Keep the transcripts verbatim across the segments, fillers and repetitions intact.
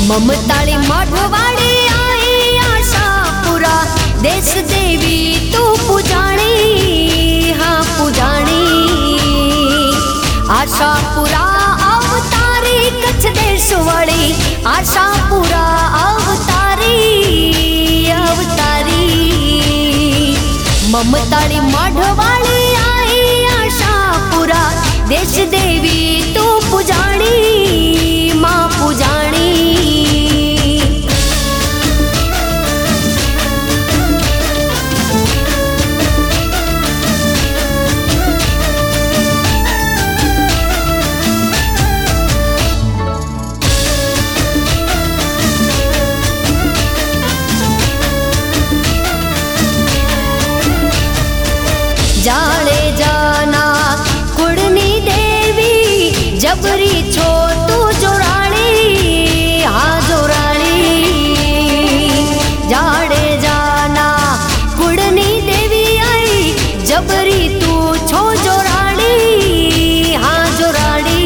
ममताळी मढवाड़ी आई आशापुरा देश देवी तू पुजाणी हाँ पुजाणी आशापुरा अवतारी कच्छ देश वाली आशापुरा अवतारी अवतारी ममताळी मढवाड़ी आई आशापुरा देश देवी तू पुजाणी माँ पुजाणी जाने जाना कुड़नी देवी जबरी छो तू जोराणी हाँ जोराणी जाने जाना कुड़नी देवी आई जबरी तू छो जोराणी हाँ जोराणी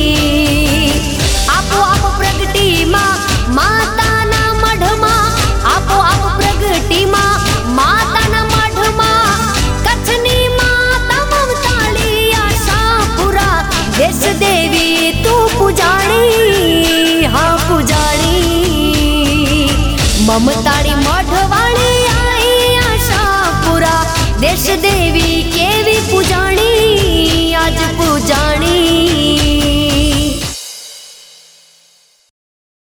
आपो आप प्रगटी माँ माता ना मढ़ माँ आपो आप प्रगटी माँ माता ना मढ़ माँ देश देवी तू पुजाणी हाँ पुजाणी ममताड़ी मढ